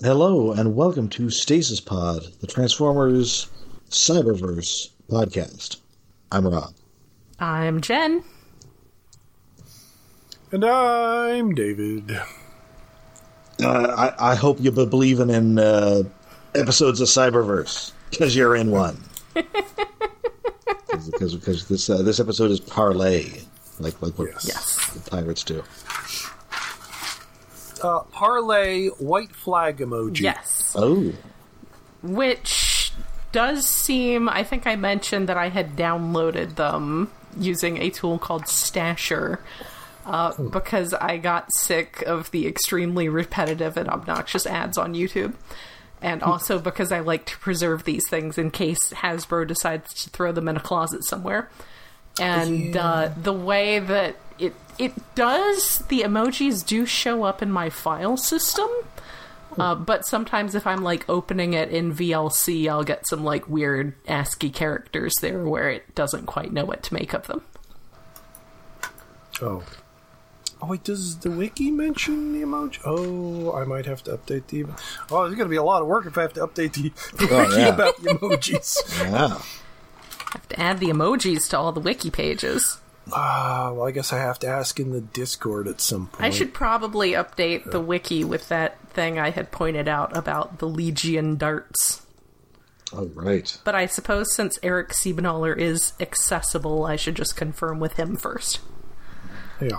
Hello, and welcome to Stasis Pod, the Transformers Cyberverse podcast. I'm Rob. I'm Jen. And I'm David. I hope you've been believing in episodes of Cyberverse, because you're in one. Because this episode is parlay, like what the pirates do. Parlay white flag emoji. Yes. Oh. Which does seem... I think I mentioned that I had downloaded them using a tool called Stasher because I got sick of the extremely repetitive and obnoxious ads on YouTube. And also because I like to preserve these things in case Hasbro decides to throw them in a closet somewhere. And the way that it does, the emojis do show up in my file system, but sometimes if I'm like opening it in VLC, I'll get some like weird ASCII characters there where it doesn't quite know what to make of them. Oh wait, does the wiki mention the emoji? Oh, I might have to update the... Oh, there's going to be a lot of work if I have to update the wiki about the emojis. Yeah. I have to add the emojis to all the wiki pages. Well, I guess I have to ask in the Discord at some point. I should probably update the wiki with that thing I had pointed out about the Legion darts. Oh, right. But I suppose since Eric Siebenaler is accessible, I should just confirm with him first. Yeah.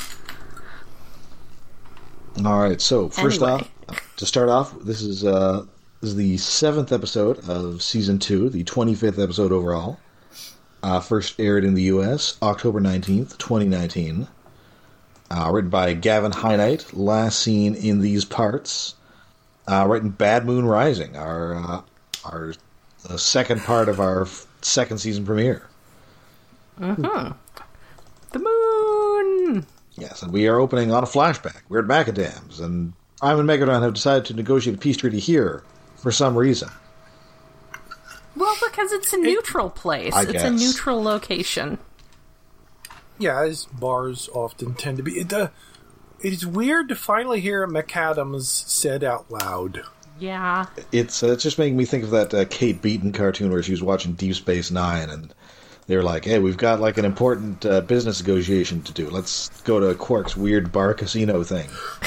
All right, so first off, to start off, this is the 7th episode of Season 2, the 25th episode overall. First aired in the U.S., October 19th, 2019. Written by Gavin Heinite, last seen in these parts. Written Bad Moon Rising, our second part of our second season premiere. Mm-hmm. The moon! Yes, and we are opening on a flashback. We're at Macadams, and Prime and Megatron have decided to negotiate a peace treaty here for some reason. Well, because it's a neutral place. It's a neutral location. Yeah, as bars often tend to be. It is weird to finally hear McAdams said out loud. Yeah. It's just making me think of that Kate Beaton cartoon where she was watching Deep Space Nine, and they were like, hey, we've got like an important business negotiation to do. Let's go to Quark's weird bar casino thing.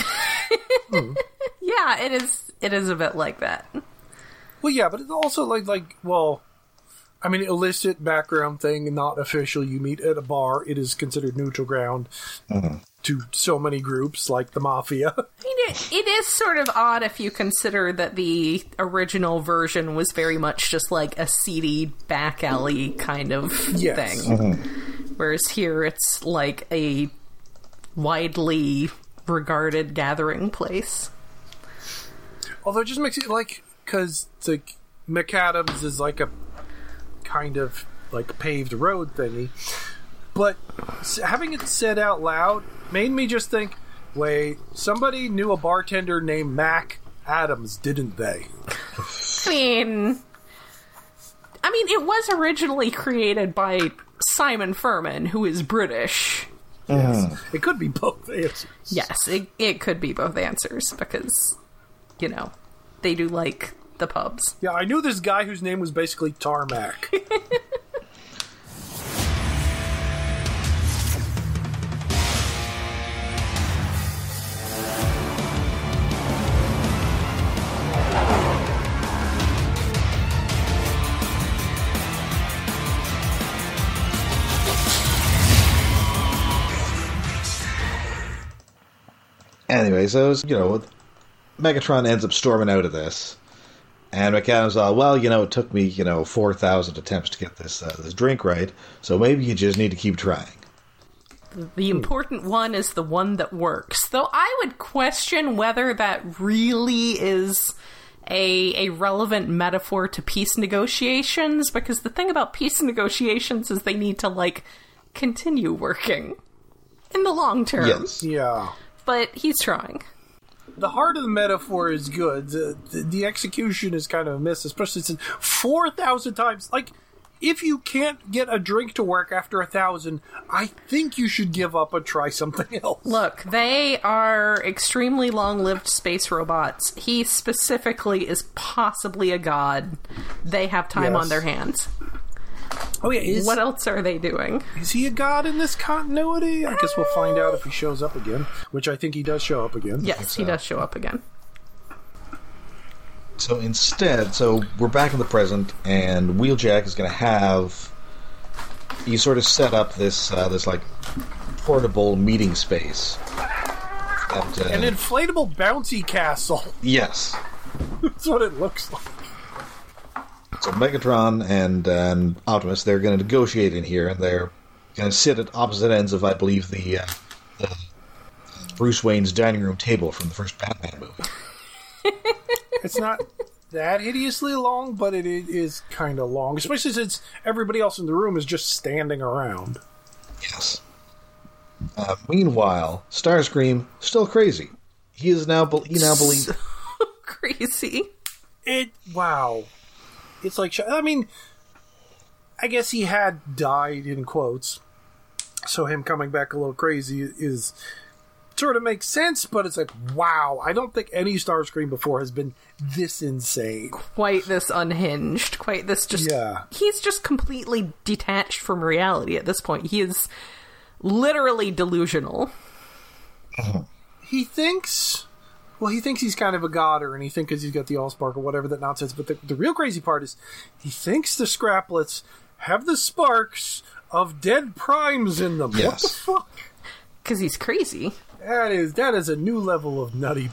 Yeah, it is a bit like that. Well, yeah, but it's also illicit background thing, not official. You meet at a bar. It is considered neutral ground to so many groups, like the Mafia. I mean, it is sort of odd if you consider that the original version was very much just like a seedy back alley kind of thing. Whereas here it's like a widely regarded gathering place. Although it just makes it like... Because McAdams is like a kind of like paved road thingy. But having it said out loud made me just think, wait, somebody knew a bartender named Mac Adams, didn't they? I mean, it was originally created by Simon Furman, who is British. Yes. It could be both answers. Yes, it could be both answers, because, they do like the pubs. Yeah, I knew this guy whose name was basically Tarmac. Anyway, so Megatron ends up storming out of this, and McAdams, it took me, 4,000 attempts to get this drink right, so maybe you just need to keep trying. The important one is the one that works. Though I would question whether that really is a relevant metaphor to peace negotiations, because the thing about peace negotiations is they need to, continue working in the long term. Yes. Yeah. But he's trying. The heart of the metaphor is good. The execution is kind of a miss, especially since 4,000 times. if you can't get a drink to work after 1,000, I think you should give up and try something else. Look, they are extremely long-lived space robots. He specifically is possibly a god. They have time on their hands. Oh yeah, what else are they doing? Is he a god in this continuity? I guess we'll find out if he shows up again, which I think he does show up again. Yes, he does show up again. So instead, we're back in the present, and Wheeljack is going to have you sort of set up this like portable meeting space. An inflatable bouncy castle. Yes, that's what it looks like. So Megatron and Optimus, they're going to negotiate in here, and they're going to sit at opposite ends of, I believe, the Bruce Wayne's dining room table from the first Batman movie. It's not that hideously long, but it is kind of long, especially since everybody else in the room is just standing around. Yes. Meanwhile, Starscream still crazy. He now believes so crazy. Wow. It's like, I mean, I guess he had died in quotes, so him coming back a little crazy is sort of makes sense, but it's like, wow, I don't think any Starscream before has been this insane. Quite this unhinged. Quite this just... Yeah. He's just completely detached from reality at this point. He is literally delusional. He thinks he's kind of a god, and he thinks because he's got the Allspark or whatever, that nonsense, but the real crazy part is he thinks the Scraplets have the sparks of dead primes in them. Yes. What the fuck? Because he's crazy. That is a new level of nutty.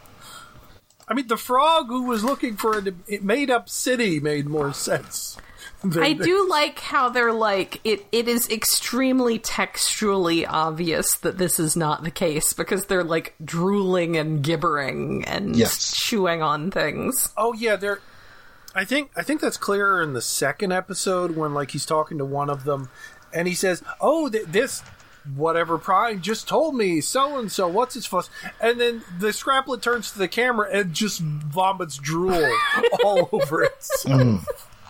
I mean, the frog who was looking for a made-up city made more sense. I do like how they're like, it is extremely textually obvious that this is not the case, because they're like drooling and gibbering and chewing on things. Oh yeah, I think that's clearer in the second episode when like he's talking to one of them and he says, "Oh, this whatever prime just told me so and so, what's its fuss?" And then the Scraplet turns to the camera and just vomits drool all over it.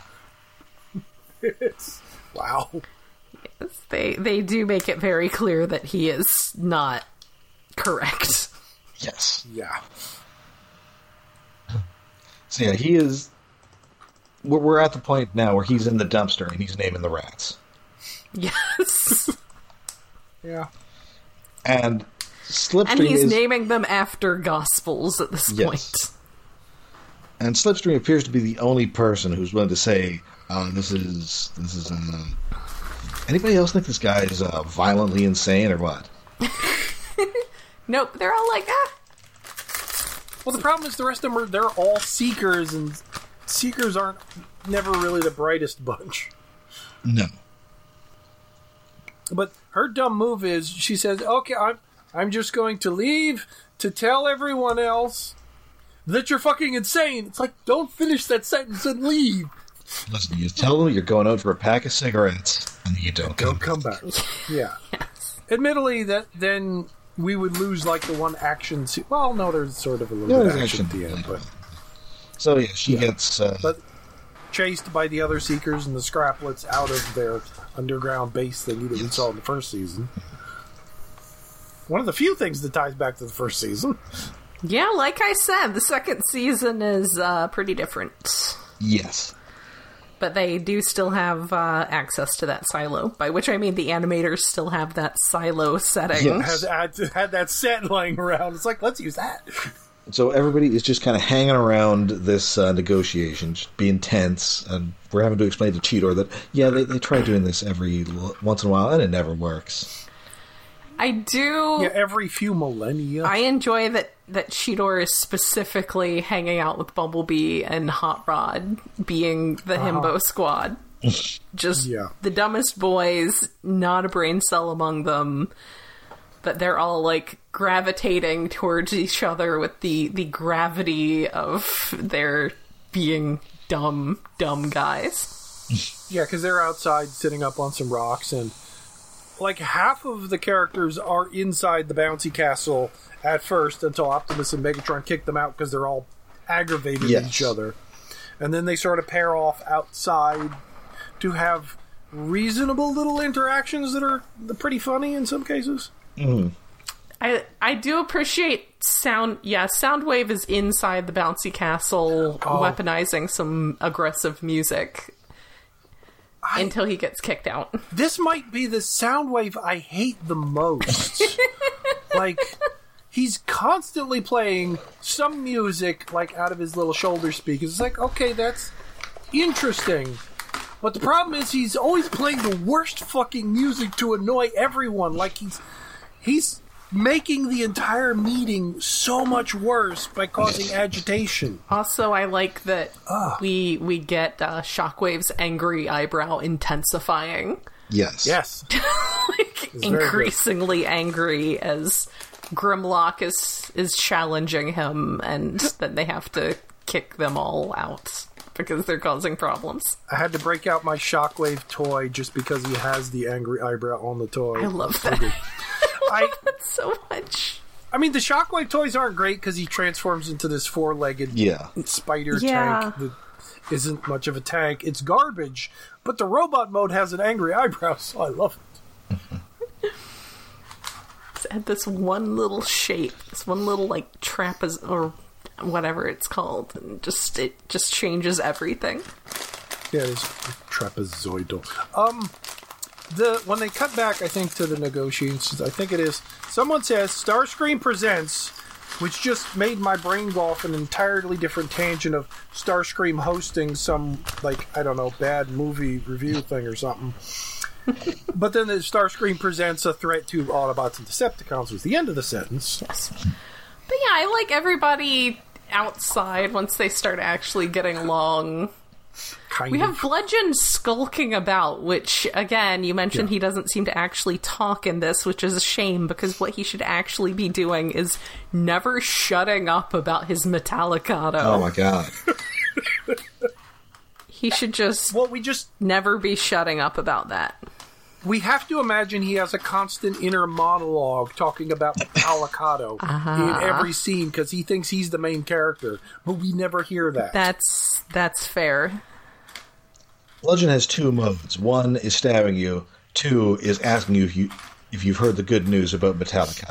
Wow. Yes, they do make it very clear that he is not correct. Yes. Yeah. So yeah, he is. We're at the point now where he's in the dumpster and he's naming the rats. Yes. Yeah. And Slipstream and he's naming them after gospels at this point. And Slipstream appears to be the only person who's willing to say, this is anybody else think this guy is violently insane or what? Nope, they're all like, ah. Well, the problem is the rest of them they're all seekers, and seekers aren't never really the brightest bunch. No. But her dumb move is she says, "Okay, I'm just going to leave to tell everyone else that you're fucking insane." It's like, don't finish that sentence and leave. Listen, you tell them you're going out for a pack of cigarettes, and you don't come back. Yeah. Yes. Admittedly, that then we would lose like the one action. Well, no, there's sort of a little bit of action at the end, but so yeah, she gets but chased by the other Seekers and the Scraplets out of their underground base thingy that we saw in the first season. One of the few things that ties back to the first season. Yeah, like I said, the second season is pretty different. Yes. But they do still have access to that silo, by which I mean the animators still have that silo setting. Yes. Had that set lying around. It's like, let's use that. So everybody is just kind of hanging around this negotiation, just being tense, and we're having to explain to Cheetor that, yeah, they try doing this every once in a while, and it never works. I do... Yeah, every few millennia. I enjoy that Cheetor is specifically hanging out with Bumblebee and Hot Rod, being the Himbo Squad. Just the dumbest boys, not a brain cell among them, but they're all, like, gravitating towards each other with the gravity of their being dumb guys. Yeah, because they're outside sitting up on some rocks, and like half of the characters are inside the bouncy castle at first until Optimus and Megatron kick them out because they're all aggravated at each other. And then they sort of pair off outside to have reasonable little interactions that are pretty funny in some cases. Mm. I do appreciate sound. Yeah, Soundwave is inside the bouncy castle, weaponizing some aggressive music until he gets kicked out. This might be the Soundwave I hate the most. Like, he's constantly playing some music, like, out of his little shoulder speakers. It's like, okay, that's interesting. But the problem is he's always playing the worst fucking music to annoy everyone. Like, he's making the entire meeting so much worse by causing agitation. Also, I like that we get Shockwave's angry eyebrow intensifying. Yes. Like, increasingly angry as Grimlock is challenging him, and then they have to kick them all out because they're causing problems. I had to break out my Shockwave toy just because he has the angry eyebrow on the toy. I love that. I love that so much. I mean, the Shockwave toys aren't great because he transforms into this four-legged spider tank that isn't much of a tank. It's garbage, but the robot mode has an angry eyebrow, so I love it. It's had this one little shape, this one little, like, trapezoid, or whatever it's called, and it just changes everything. Yeah, it's trapezoidal. When they cut back, I think, to the negotiations, I think it is, someone says, Starscream presents, which just made my brain go off an entirely different tangent of Starscream hosting some, like, I don't know, bad movie review thing or something. But then the Starscream presents a threat to Autobots and Decepticons was the end of the sentence. Yes. But yeah, I like everybody outside once they start actually getting along. We have Bludgeon skulking about, which, again, you mentioned he doesn't seem to actually talk in this, which is a shame, because what he should actually be doing is never shutting up about his Metallicado. Oh my god. He should just never be shutting up about that. We have to imagine he has a constant inner monologue talking about Metallicado in every scene because he thinks he's the main character, but we never hear that. That's fair. Bludgeon has two modes. One is stabbing you. Two is asking you if you've heard the good news about Metallica.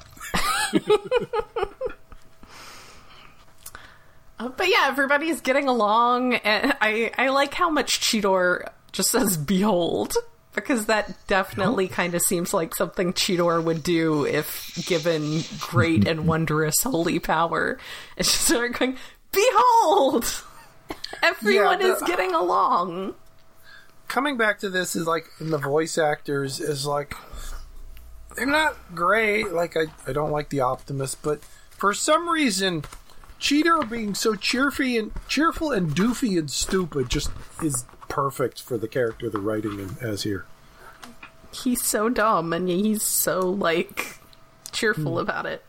But yeah, everybody's getting along, and I like how much Cheetor just says "behold," because that definitely kind of seems like something Cheetor would do if given great and wondrous holy power. It's just start going, "Behold!" Everyone is getting along. Coming back to this is like, in the voice actors is like, they're not great. Like, I don't like the Optimus, but for some reason, Cheetor being so cheerful and doofy and stupid just is perfect for the character they're writing him as here. He's so dumb, and he's so, like, cheerful about it.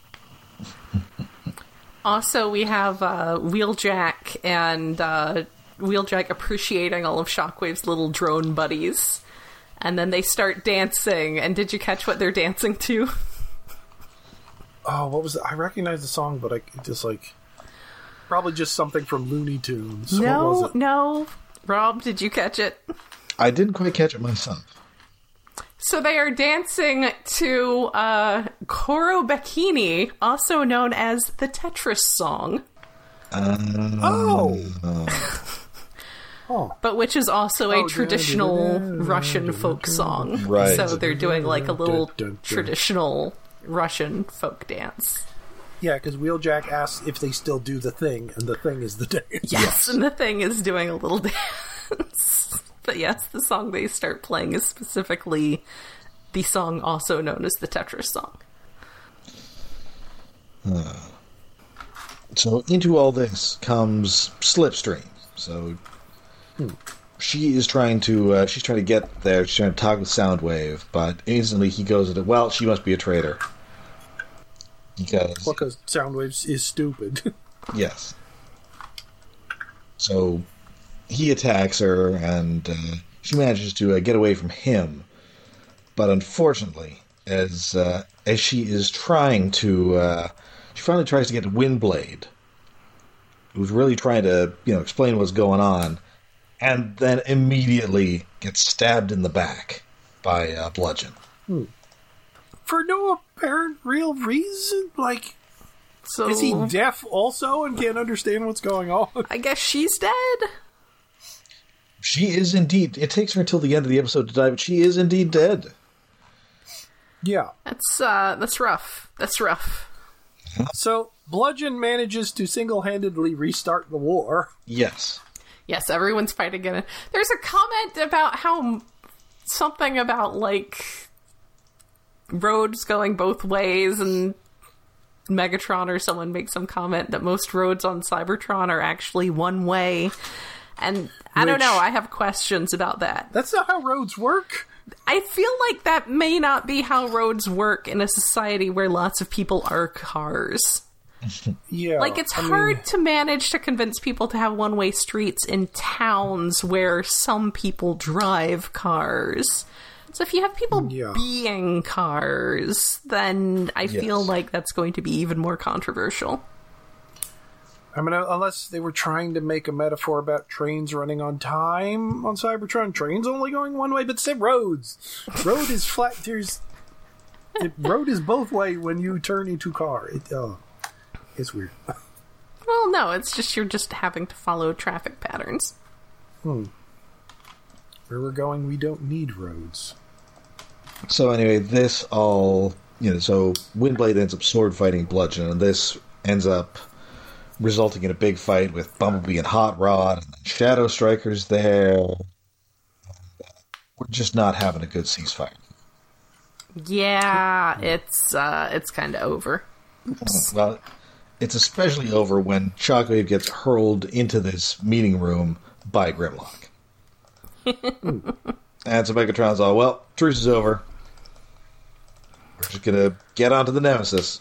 Also, we have Wheeljack and Wheeljack appreciating all of Shockwave's little drone buddies. And then they start dancing. And did you catch what they're dancing to? Oh, what was it? I recognize the song, but I just, like, probably just something from Looney Tunes. No. Rob, did you catch it? I didn't quite catch it myself. So they are dancing to Coro Bikini, also known as the Tetris song. But which is also a traditional Russian folk song. Right. So they're doing like a little traditional Russian folk dance. Yeah, because Wheeljack asks if they still do the thing, and the thing is the dance. Yes, and the thing is doing a little dance. But yes, the song they start playing is specifically the song also known as the Tetris song. So into all this comes Slipstream. So she's trying to get there. She's trying to talk with Soundwave, but instantly he goes into, well, she must be a traitor. Because Soundwave is stupid. Yes. So he attacks her, and she manages to get away from him. But unfortunately, as she is trying to, she finally tries to get to Windblade, who's really trying to, explain what's going on. and then immediately gets stabbed in the back by Bludgeon. For no apparent real reason? Like, So is he deaf also and can't understand what's going on? I guess she's dead. She is indeed. It takes her until the end of the episode to die, but she is indeed dead. Yeah. That's rough. That's rough. So, Bludgeon manages to single-handedly restart the war. Yes. Yes, everyone's fighting it. There's a comment about how something about like roads going both ways, and Megatron or someone makes some comment that most roads on Cybertron are actually one way. And I don't know, I have questions about that. That's not how roads work. I feel like that may not be how roads work in a society where lots of people are cars. Yeah. Like, it's hard to manage to convince people to have one-way streets in towns where some people drive cars. So if you have people being cars, then I feel like that's going to be even more controversial. I mean, unless they were trying to make a metaphor about trains running on time on Cybertron. Trains only going one way, but say roads. Road is flat. Road is both way when you turn into car. It's weird. Well, no, it's just you're just having to follow traffic patterns. Where we're going, we don't need roads. So anyway, this all, so Windblade ends up sword fighting Bludgeon, and this ends up resulting in a big fight with Bumblebee and Hot Rod, and then Shadow Striker's there. We're just not having a good ceasefire. Yeah, it's kind of over. Oops. Well, it's especially over when Shockwave gets hurled into this meeting room by Grimlock. And so Megatron's all, well, truce is over. We're just gonna get onto the Nemesis.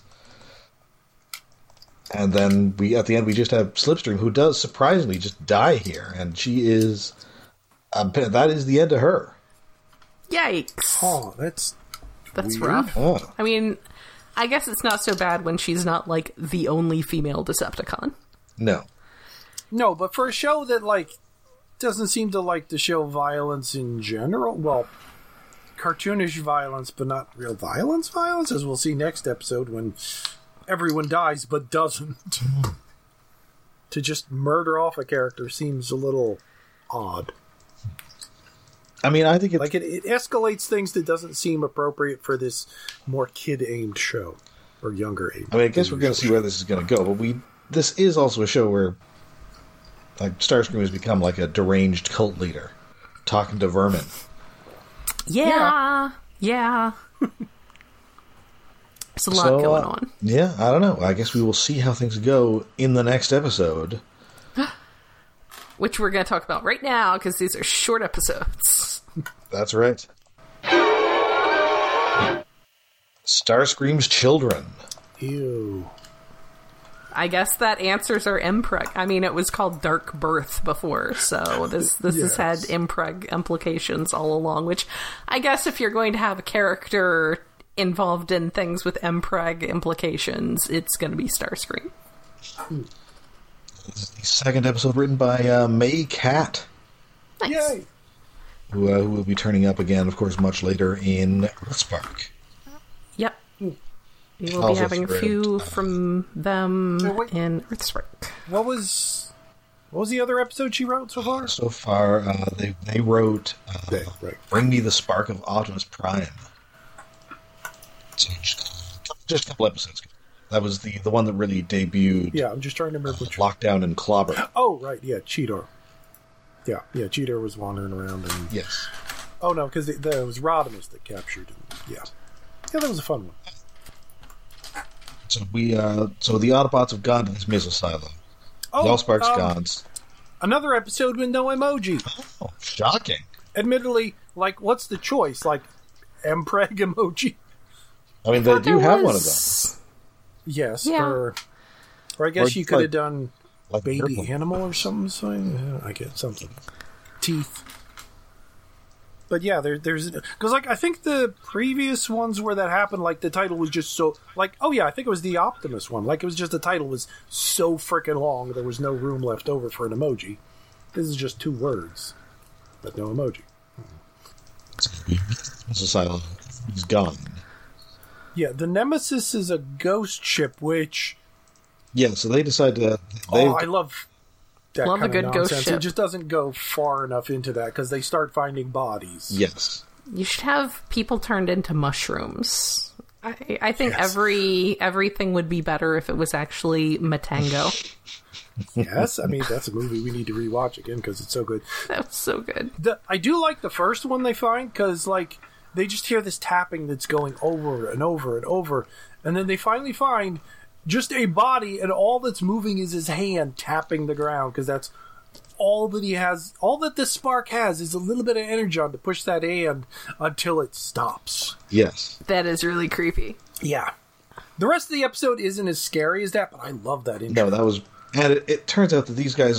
And then at the end, we just have Slipstream, who does surprisingly just die here, and she is that is the end of her. Yikes! Oh, that's weird. rough. Oh. I mean, I guess it's not so bad when she's not like the only female Decepticon. No, but for a show that doesn't seem to like to show violence in general, well, cartoonish violence, but not real violence, as we'll see next episode when everyone dies but doesn't. To just murder off a character seems a little odd. I mean, I think it's... it escalates things that doesn't seem appropriate for this more kid-aimed show. Or younger-aimed. I mean, I guess we're going to see where this is going to go, but this is also a show where Starscream has become like a deranged cult leader, talking to vermin. Yeah. There's a lot going on. Yeah, I don't know. I guess we will see how things go in the next episode. Which we're going to talk about right now, because these are short episodes. That's right. Starscream's children. Ew. I guess that answers our impreg. I mean, it was called Dark Birth before, so this has had impreg implications all along, which I guess if you're going to have a character involved in things with impreg implications, it's going to be Starscream. This is the second episode written by May Cat. Nice. Yay! Who will be turning up again, of course, much later in Earthspark. Yep. We will be having a few from them in Earthspark. What was the other episode she wrote so far? So far, they wrote Bring Me the Spark of Optimus Prime. So just a couple episodes ago. That was the one that really debuted. Yeah, I'm just trying to remember which Lockdown and Clobber. Oh, right, yeah, Cheetor. Yeah, Cheetor was wandering around and... Yes. Oh, no, because it was Rodimus that captured him. Yeah, that was a fun one. So the Autobots have gone to this missile silo. Oh, Allspark's gone. Another episode with no emoji. Oh, shocking. Admittedly, what's the choice? Mpreg emoji? I mean, they do have one of them. Yes, Yeah. or I guess you could have done baby purple. animal or something. So I get something. Teeth. But yeah, there's because I think the previous ones where that happened, the title was just so I think it was the Optimus one. It was just the title was so freaking long there was no room left over for an emoji. This is just 2 words, but no emoji. Silo, he's gone. Yeah, the Nemesis is a ghost ship, which... Yeah, so they decide to... I love that love kind a good of ghost nonsense. ship. It just doesn't go far enough into that, because they start finding bodies. Yes. You should have people turned into mushrooms. I think Yes. everything would be better if it was actually Matango. Yes, I mean, that's a movie we need to rewatch again, because it's so good. That was so good. I do like the first one they find, because, like, they just hear this tapping that's going over and over and over, and then they finally find just a body, and all that's moving is his hand tapping the ground, because that's all that he has. All that this spark has is a little bit of energon to push that hand until it stops. Yes. That is really creepy. Yeah. The rest of the episode isn't as scary as that, but I love that intro. No, that was... And it turns out that these guys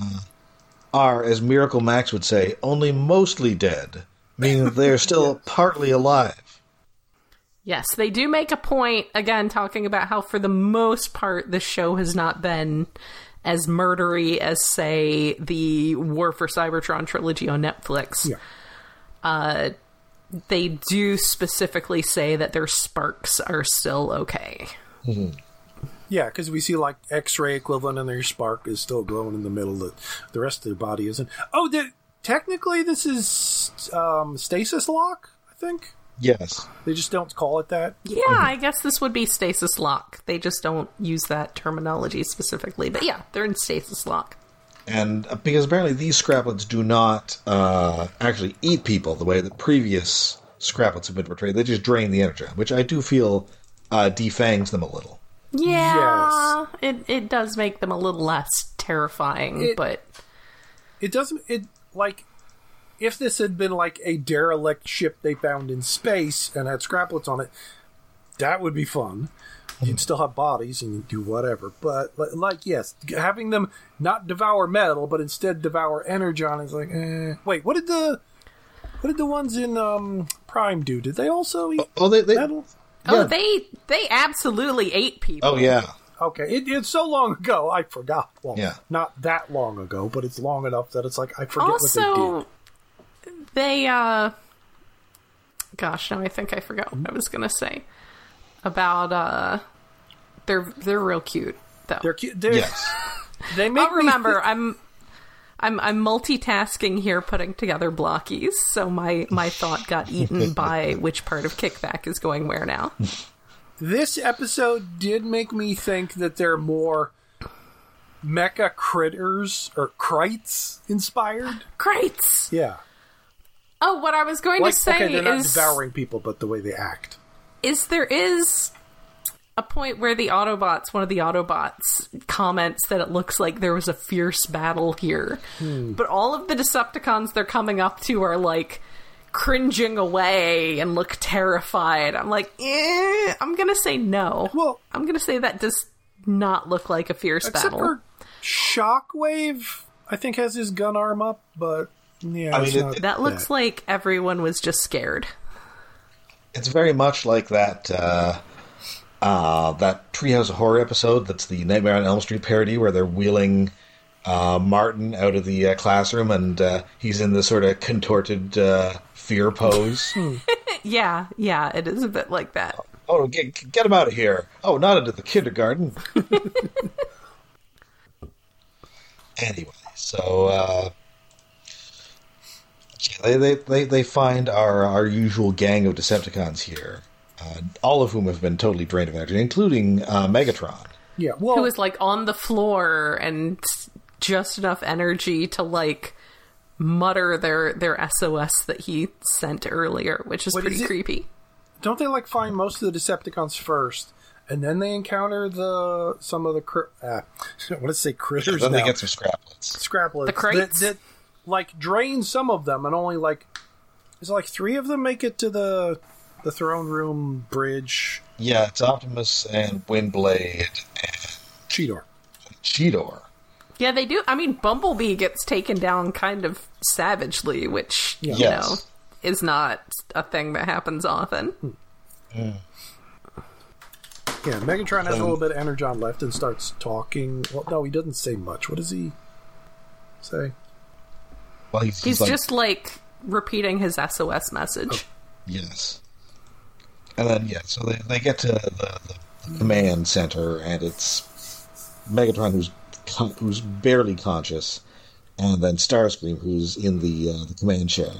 are, as Miracle Max would say, only mostly dead, meaning that they're still partly alive. Yes, they do make a point, again, talking about how for the most part the show has not been as murdery as, say, the War for Cybertron trilogy on Netflix. Yeah. They do specifically say that their sparks are still okay. Mm-hmm. Yeah, because we see, like, X-ray equivalent, and their spark is still glowing in the middle. The rest of their body isn't. Oh, technically this is stasis lock, I think? Yes. They just don't call it that? Yeah, I guess this would be stasis lock. They just don't use that terminology specifically. But yeah, they're in stasis lock. And because apparently these scraplets do not actually eat people the way that previous scraplets have been portrayed. They just drain the energy, which I do feel defangs them a little. Yeah, it does make them a little less terrifying, but... It doesn't... Like, if this had been, like, a derelict ship they found in space and had scraplets on it, that would be fun. You'd still have bodies and you'd do whatever. But, like, yes, having them not devour metal, but instead devour energon is like, Wait, what did the ones in Prime do? Did they also eat metal? Yeah. Oh, they absolutely ate people. Oh, yeah. Okay, it's so long ago, I forgot. Well, yeah. Not that long ago, but it's long enough that it's like, I forget what they did. They, gosh, now I think I forgot what I was going to say. About, they're real cute, though. They're cute. Yes. They make I'll remember, I'm multitasking here, putting together blockies, so my thought got eaten by which part of Kickback is going where now. This episode did make me think that they're more mecha critters or krites inspired. Krites! Yeah. Oh, what I was going to say okay, they're not is... devouring people, but the way they act. There is a point where one of the Autobots comments that it looks like there was a fierce battle here. But all of the Decepticons they're coming up to are like cringing away and look terrified. I'm like, I'm gonna say no. Well, I'm gonna say that does not look like a fierce except battle. For Shockwave, I think, has his gun arm up, but yeah, I mean, that looks like everyone was just scared. It's very much like that that Treehouse of Horror episode that's the Nightmare on Elm Street parody where they're wheeling Martin out of the classroom and he's in this sort of contorted fear pose. Yeah, it is a bit like that. Oh, get him out of here. Oh, not into the kindergarten. Anyway, so they find our usual gang of Decepticons here, all of whom have been totally drained of energy, including Megatron. Yeah, well, who is like on the floor and just enough energy to like mutter their SOS that he sent earlier, which is pretty creepy. Don't they like find most of the Decepticons first, and then they encounter some of the what did I say, critters? Then now. They get some scraplets. The crates that like drain some of them, and only like is it like 3 of them make it to the throne room bridge. Yeah, it's Optimus and Windblade and Cheetor. Yeah, they do. I mean, Bumblebee gets taken down kind of savagely, which you know is not a thing that happens often. Yeah, Megatron has a little bit of energon left and starts talking. Well, no, he doesn't say much. What does he say? Well, he's just like repeating his SOS message. Yes. And then, so they get to the command center, and it's Megatron who's barely conscious, and then Starscream who's in the command chair.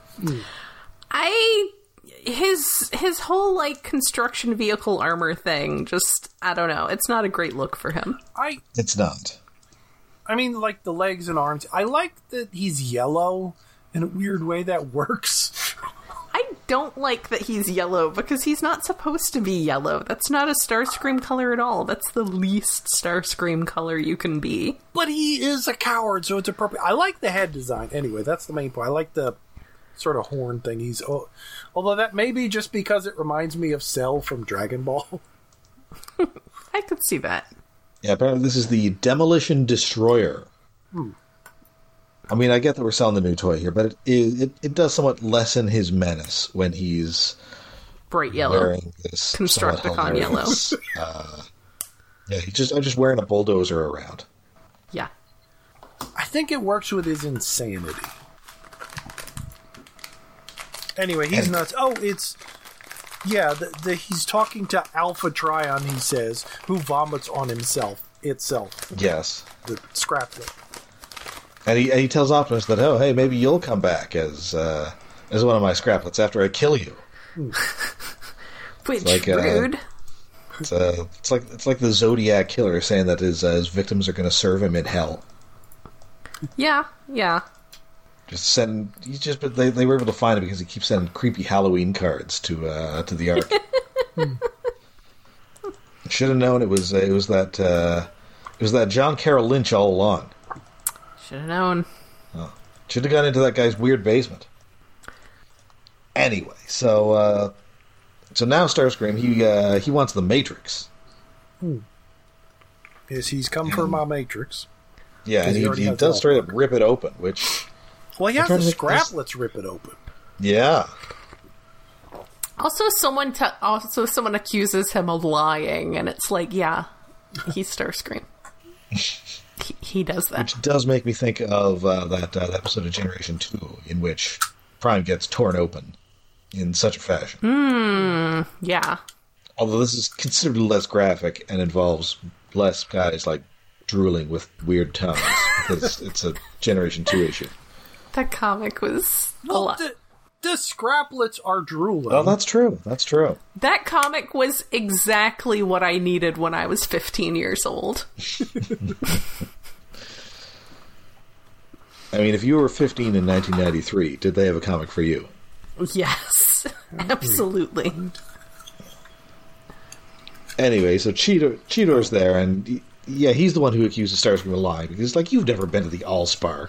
His whole like construction vehicle armor thing, just I don't know. It's not a great look for him. It's not. I mean, like the legs and arms. I like that he's yellow in a weird way that works. I don't like that he's yellow because he's not supposed to be yellow. That's not a Starscream color at all. That's the least Starscream color you can be. But he is a coward, so it's appropriate. I like the head design. Anyway, that's the main point. I like the sort of horn thing. Although that may be just because it reminds me of Cell from Dragon Ball. I could see that. Yeah, apparently this is the Demolition Destroyer. I mean, I get that we're selling the new toy here, but it does somewhat lessen his menace when he's bright yellow, wearing this Constructicon yellow. He's just wearing a bulldozer around. Yeah, I think it works with his insanity. Anyway, he's nuts. Oh, it's he's talking to Alpha Trion. He says, who vomits on itself. Yes, the Scraplet. And he tells Optimus that, oh, hey, maybe you'll come back as one of my Scraplets after I kill you. Which rude. It's like the Zodiac Killer saying that his victims are going to serve him in hell. Yeah. But they were able to find him because he keeps sending creepy Halloween cards to the Ark. Should have known it was that John Carroll Lynch all along. Should have known. Oh. Should have gone into that guy's weird basement. Anyway, so now Starscream he wants the Matrix. Yes, he's come for my Matrix. Yeah, and he does straight up rip it open, which... Well, he has the Scraplets rip it open. Yeah. Also, someone accuses him of lying, and it's like, yeah, he's Starscream. He does that. Which does make me think of that episode of Generation 2 in which Prime gets torn open in such a fashion. Yeah. Although this is considerably less graphic and involves less guys like drooling with weird tongues because it's a Generation 2 issue. That comic was a lot. The Scraplets are drooling. Oh, that's true. That comic was exactly what I needed when I was 15 years old. I mean, if you were 15 in 1993, did they have a comic for you? Yes, absolutely. Anyway, so Cheetor's there, and he's the one who accuses Starscream of lying because, like, you've never been to the Allspark.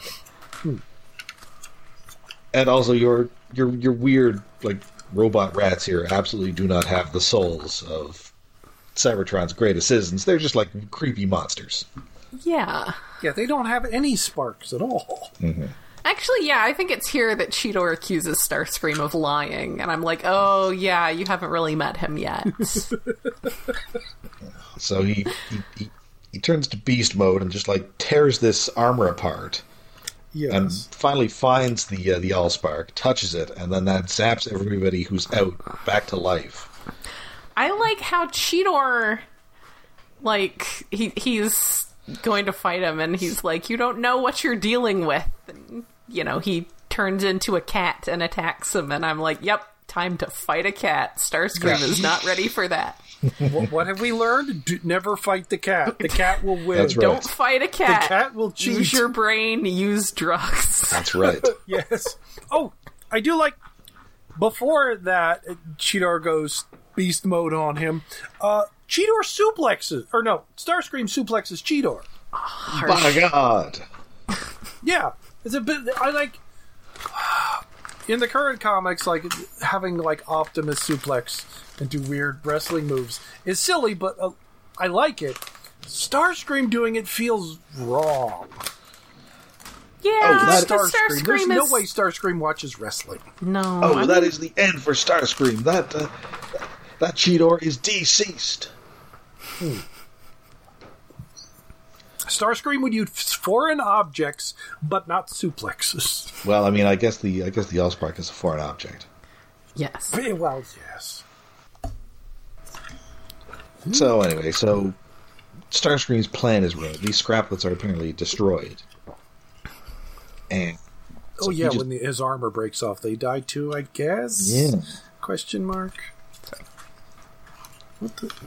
And also, your weird, like, robot rats here absolutely do not have the souls of Cybertron's greatest citizens. They're just, like, creepy monsters. Yeah. Yeah, they don't have any sparks at all. Mm-hmm. Actually, yeah, I think it's here that Cheetor accuses Starscream of lying, and I'm like, oh, yeah, you haven't really met him yet. So he turns to beast mode and just, like, tears this armor apart. Yes. And finally finds the Allspark, touches it, and then that zaps everybody who's out back to life. I like how Cheetor, like, he's going to fight him, and he's like, you don't know what you're dealing with. And, you know, he turns into a cat and attacks him, and I'm like, yep, time to fight a cat. Starscream is not ready for that. What have we learned? Never fight the cat. The cat will win. That's right. Don't fight a cat. The cat will cheat. Use your brain, use drugs. That's right. Yes. Oh, I do like, before that, Cheetor goes beast mode on him. Cheetor suplexes, or no, Starscream suplexes Cheetor. My God. Yeah. It's a bit, I like, in the current comics, like, having, like, Optimus suplex and do weird wrestling moves is silly, but I like it. Starscream doing it feels wrong. Yeah, Starscream. There's no way Starscream watches wrestling. No. Oh, that is the end for Starscream. That Cheetor is deceased. Starscream would use foreign objects, but not suplexes. Well, I mean, I guess the Allspark is a foreign object. Yes. Well, yes. So anyway, Starscream's plan is ruined. These scraplets are apparently destroyed. And so when his armor breaks off, they die too, I guess? Yeah. Question mark? What the...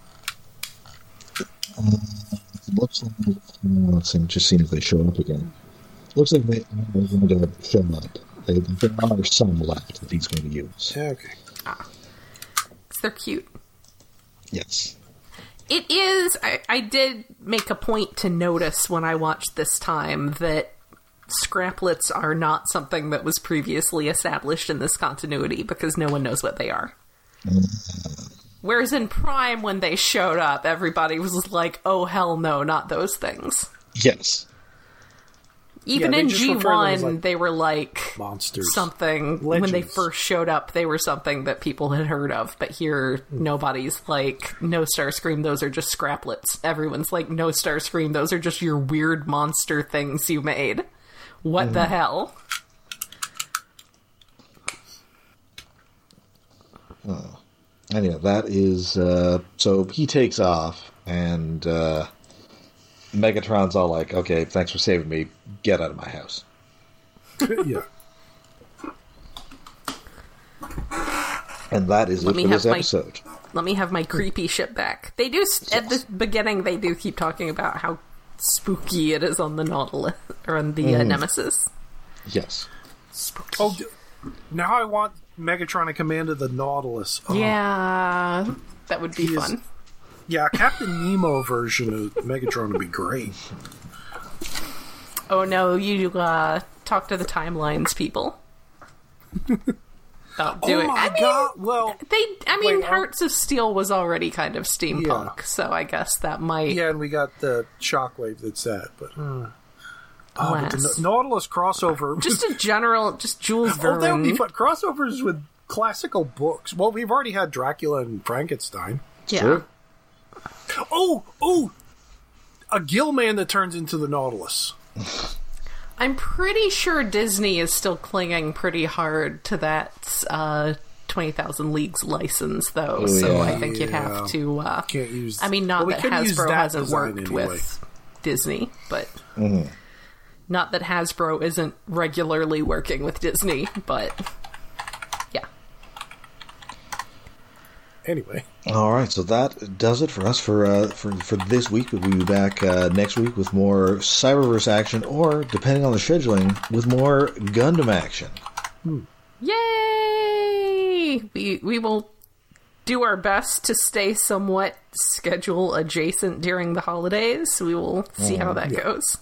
Looks like... let's see, just seeing if they show up again. Looks like they are going to show up. There are some left that he's going to use. Okay. Because they're cute. Yes. It is... I did make a point to notice when I watched this time that scraplets are not something that was previously established in this continuity because no one knows what they are. Whereas in Prime, when they showed up, everybody was like, oh, hell no, not those things. Yes. Even in G1, they were like monsters. Something. Legends. When they first showed up, they were something that people had heard of. But here, nobody's like, no, Starscream, those are just scraplets. Everyone's like, no, Starscream, those are just your weird monster things you made. What the hell? Oh. Anyway, that is... so he takes off, and Megatron's all like, okay, thanks for saving me. Get out of my house. Yeah. And that is it for this episode. Let me have my creepy shit back. They do... At the beginning, they do keep talking about how spooky it is on the Nautilus, or on the Nemesis. Yes. Spooky. Oh, now I want Megatron in command of the Nautilus. Oh. Yeah, that would be fun. Yeah, Captain Nemo version of Megatron would be great. Oh no, you talk to the timelines people. Don't do it. My God! Well, Hearts of Steel was already kind of steampunk, so I guess that might. Yeah, and we got the Shockwave that's that, but. But the Alas. Nautilus crossover. Just a general, just Jules Verne. Oh, that would be fun. Crossovers with classical books. Well, we've already had Dracula and Frankenstein. Yeah. Sure. Oh! A gill man that turns into the Nautilus. I'm pretty sure Disney is still clinging pretty hard to that 20,000 Leagues license, though. So I think you'd have to... can't use... I mean, not that Hasbro hasn't worked anyway. with Disney, but... Not that Hasbro isn't regularly working with Disney, but... Yeah. Anyway. All right, so that does it for us for this week. We'll be back next week with more Cyberverse action, or, depending on the scheduling, with more Gundam action. Yay! We will do our best to stay somewhat schedule adjacent during the holidays. We will see how that goes.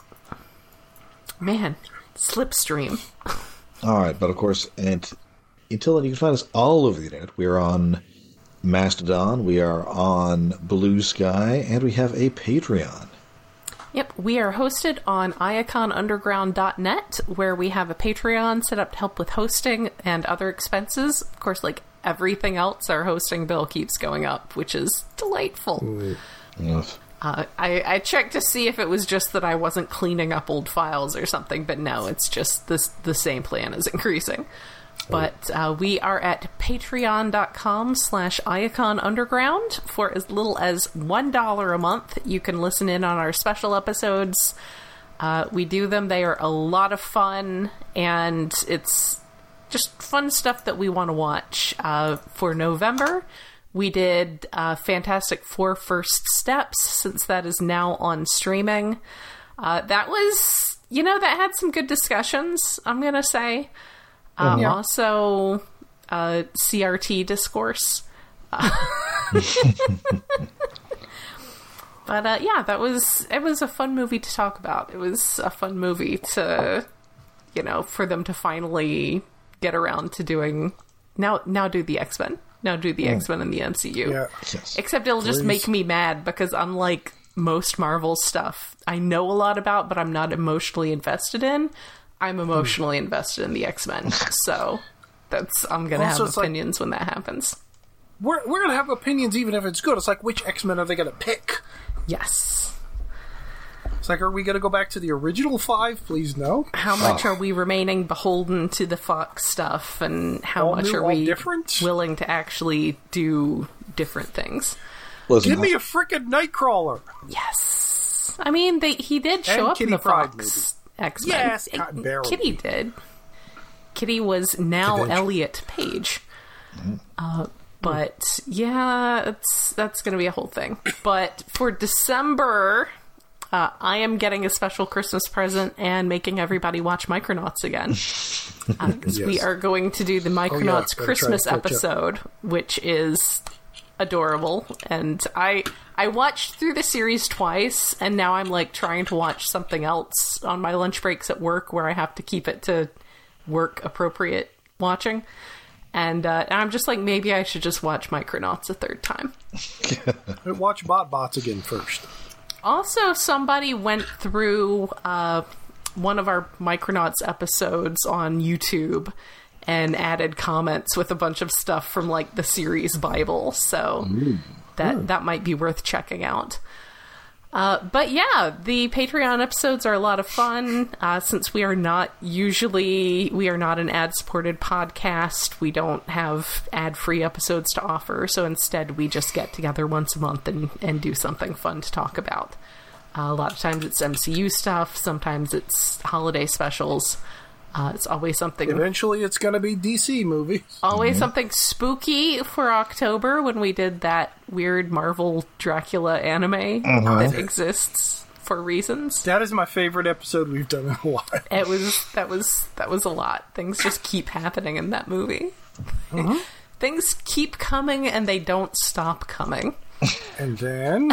Man, Slipstream. All right, but of course, and until then, you can find us all over the internet. We are on Mastodon, we are on Blue Sky, and we have a Patreon. Yep, we are hosted on iaconunderground.net, where we have a Patreon set up to help with hosting and other expenses. Of course, like everything else, our hosting bill keeps going up, which is delightful. Yes. I checked to see if it was just that I wasn't cleaning up old files or something, but no, it's just the same plan is increasing. But we are at patreon.com/iaconunderground. For as little as $1 a month, you can listen in on our special episodes. We do them. They are a lot of fun, and it's just fun stuff that we want to watch. For November, we did Fantastic Four First Steps, since that is now on streaming. That was, that had some good discussions, I'm going to say. Also, CRT discourse. But it was a fun movie to talk about. It was a fun movie to, for them to finally get around to doing, now do the X-Men. Now do the X-Men in the MCU. Yeah. Yes. Except it'll just make me mad, because unlike most Marvel stuff I know a lot about, but I'm not emotionally invested in, I'm emotionally invested in the X-Men. So I'm going to have opinions when that happens. We're going to have opinions even if it's good. It's like, which X-Men are they going to pick? Yes. It's like, are we going to go back to the original 5? Please no. How much are we remaining beholden to the Fox stuff, and how All much new, are all we different? willing to actually do different things? Listen, Give me a frickin' Nightcrawler. Yes. I mean, he did show And up Kitty in the Pryde, Fox X-Men. Yes, barely. Kitty did. Kitty was now Eventually. Elliot Page. But yeah, that's going to be a whole thing. But for December, I am getting a special Christmas present and making everybody watch Micronauts again. Because we are going to do the Micronauts Christmas episode, which is adorable. And I watched through the series twice, and now I'm like trying to watch something else on my lunch breaks at work where I have to keep it to work appropriate watching. And I'm just like, maybe I should just watch Micronauts a third time. Watch BotBots again first. Also, somebody went through one of our Micronauts episodes on YouTube and added comments with a bunch of stuff from like the series Bible. So that might be worth checking out. But yeah, the Patreon episodes are a lot of fun. Since we are not an ad-supported podcast, we don't have ad-free episodes to offer, so instead we just get together once a month and do something fun to talk about. A lot of times it's MCU stuff, sometimes it's holiday specials. It's always something... Eventually it's going to be DC movies. Always something spooky for October when we did that weird Marvel Dracula anime that exists for reasons. That is my favorite episode we've done in a while. That was a lot. Things just keep happening in that movie. Things keep coming and they don't stop coming. And then...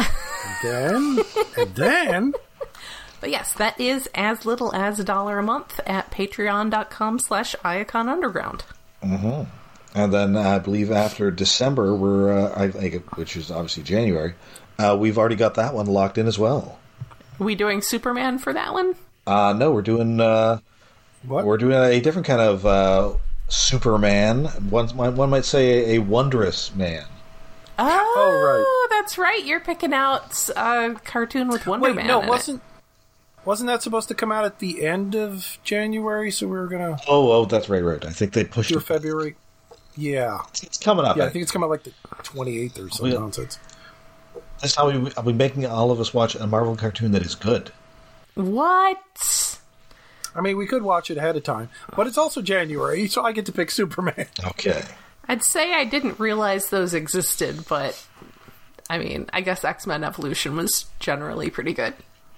But yes, that is as little as $1 a month at patreon.com/Iacon Underground. And then I believe after December, which is obviously January, we've already got that one locked in as well. Are we doing Superman for that one? No, we're doing What? we're doing a different kind of Superman. One might say a wondrous man. Oh, that's right. You're picking out a cartoon with Wonder Man. No, in wasn't that supposed to come out at the end of January? So we were going to Oh, that's right. I think they pushed do it. February. Yeah. It's coming up. Yeah, I think it's coming out like the 28th or some nonsense. This time I'll be making all of us watch a Marvel cartoon that is good. What? I mean, we could watch it ahead of time, but it's also January, so I get to pick Superman. Okay. I'd say I didn't realize those existed, but I mean, I guess X-Men Evolution was generally pretty good.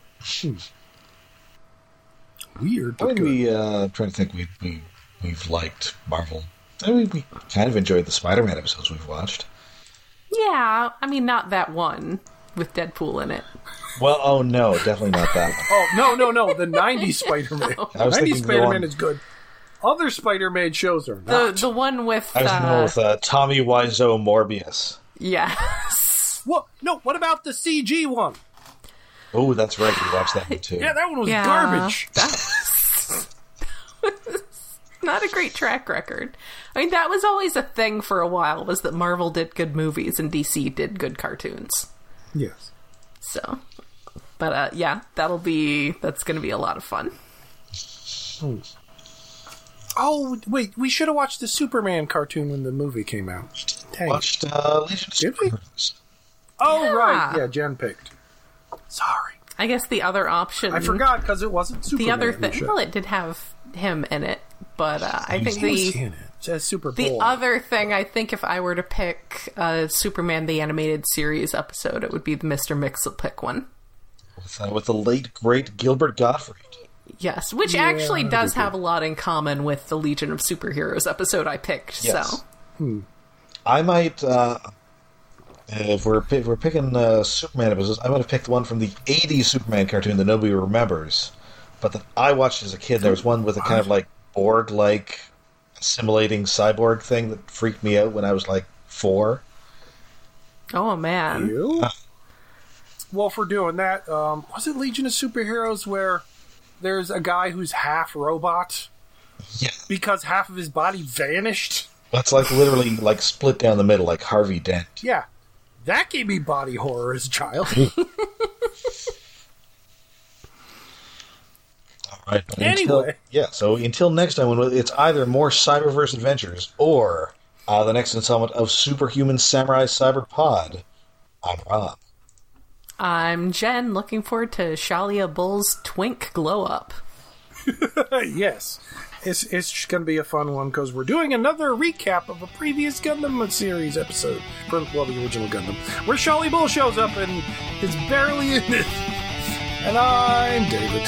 Weird, I but mean, good. I'm trying to think we've liked Marvel. I mean, we kind of enjoyed the Spider-Man episodes we've watched. Yeah, I mean, not that one with Deadpool in it. Well, oh no, definitely not that one. Oh, no, the 90s Spider-Man. I was 90s thinking the Spider-Man one- is good. Other Spider-Man shows are not. The one with... I was thinking with Tommy Wiseau Morbius. Yes. What? No, what about the CG one? Oh, that's right. We watched that one too. Yeah, that one was Yeah. garbage. That was not a great track record. I mean, that was always a thing for a while, was that Marvel did good movies and DC did good cartoons. Yes. So, but yeah, that's going to be a lot of fun. Oh, wait, we should have watched the Superman cartoon when the movie came out. Dang. Watched Legion of Did we? Superheroes. Oh, Yeah. right. Yeah, Jen picked. Sorry. I guess the other option... I forgot because it wasn't Superman. The other in the thing... show. Well, it did have him in it, but I think He was in it. It says Super the Bowl. other thing, I think if I were to pick Superman the Animated Series episode, it would be the Mr. Mixelpick one. With the late, great Gilbert Gottfried. Yes, which Yeah, actually does that'd be have a lot in common with the Legion of Superheroes episode I picked. Yes. So I might, if we're picking Superman episodes, I might have picked the one from the 80s Superman cartoon that nobody remembers, but that I watched as a kid. There was one with a kind of like Borg-like assimilating cyborg thing that freaked me out when I was like 4. oh man, You? Well, if we're doing that, was it Legion of Superheroes where there's a guy who's half robot Yeah. because half of his body vanished? That's like literally like split down the middle, like Harvey Dent. Yeah. That gave me body horror as a child. Right. But Anyway. Until next time, when it's either more Cyberverse Adventures or the next installment of Superhuman Samurai Cyber Pod, I'm Rob. I'm Jen, looking forward to Shalia Bull's Twink Glow Up. Yes. It's going to be a fun one because we're doing another recap of a previous Gundam series episode from the original Gundam, where Charlie Bull shows up and is barely in it. And I'm David.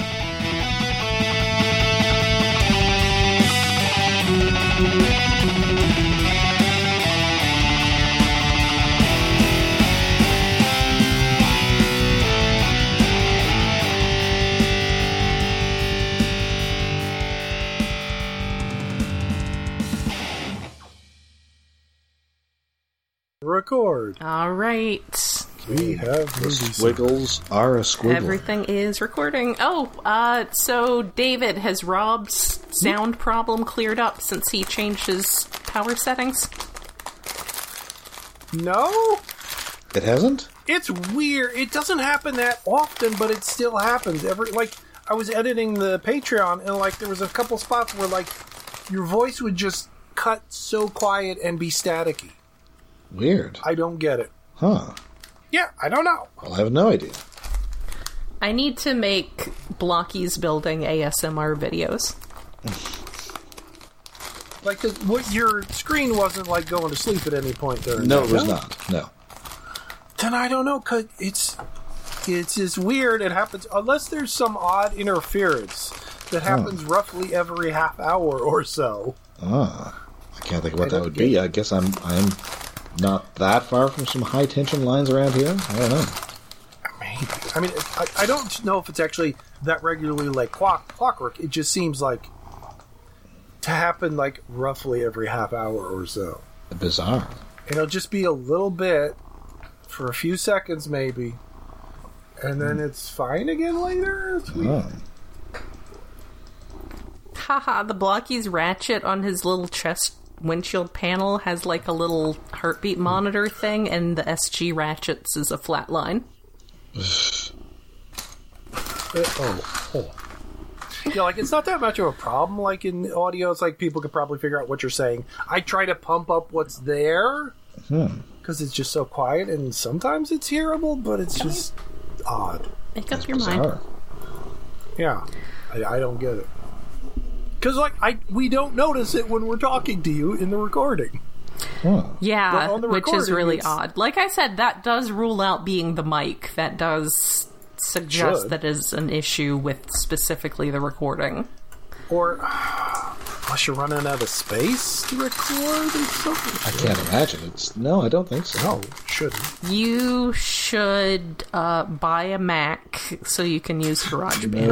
Record. All right. We have The squiggles are a squiggle. Everything is recording. So David, has Rob's sound problem cleared up since he changed his power settings? No? It hasn't? It's weird. It doesn't happen that often, but it still happens. I was editing the Patreon, and there was a couple spots where your voice would just cut so quiet and be staticky. Weird. I don't get it. Huh. Yeah, I don't know. Well, I have no idea. I need to make Blocky's building ASMR videos. 'Cause what your screen wasn't going to sleep at any point during. No, it was not. No. Then I don't know, 'cause it's just weird. It happens unless there's some odd interference that happens roughly every half hour or so. I can't think of what that would be. I guess I'm not that far from some high tension lines around here. I don't know. Maybe. I mean, I don't know if it's actually that regularly clockwork. It just seems to happen roughly every half hour or so. Bizarre. And it'll just be a little bit for a few seconds maybe, and then it's fine again later. It's weird. Haha, the Blocky's ratchet on his little chest windshield panel has a little heartbeat monitor thing, and the SG ratchets is a flat line. Yeah, it's not that much of a problem. In audio, it's people can probably figure out what you're saying. I try to pump up what's there because it's just so quiet, and sometimes it's hearable, but it's just odd. Make up your mind. Yeah, I don't get it. Because we don't notice it when we're talking to you in the recording. Yeah, which is really odd. Like I said, that does rule out being the mic. That does suggest that is an issue with specifically the recording. Or unless you're running out of space to record or something. I can't imagine. No, I don't think so. No, it shouldn't. You should buy a Mac so you can use GarageBand.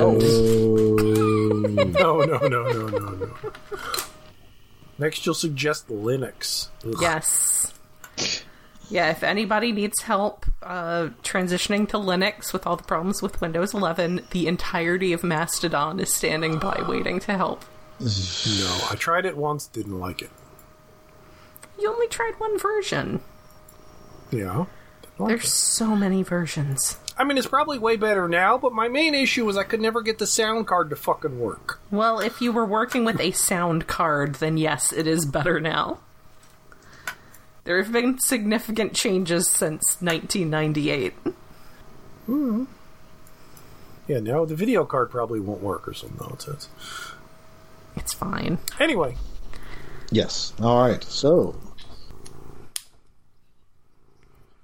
No. Next, you'll suggest Linux. Ugh. Yes. Yeah, if anybody needs help transitioning to Linux with all the problems with Windows 11, the entirety of Mastodon is standing by waiting to help. No, I tried it once, didn't like it. You only tried one version. Yeah. There's so many versions. I mean, it's probably way better now, but my main issue was I could never get the sound card to fucking work. Well, if you were working with a sound card, then yes, it is better now. There have been significant changes since 1998. Yeah, now the video card probably won't work or some nonsense. It's fine. Anyway. Yes. All right. So,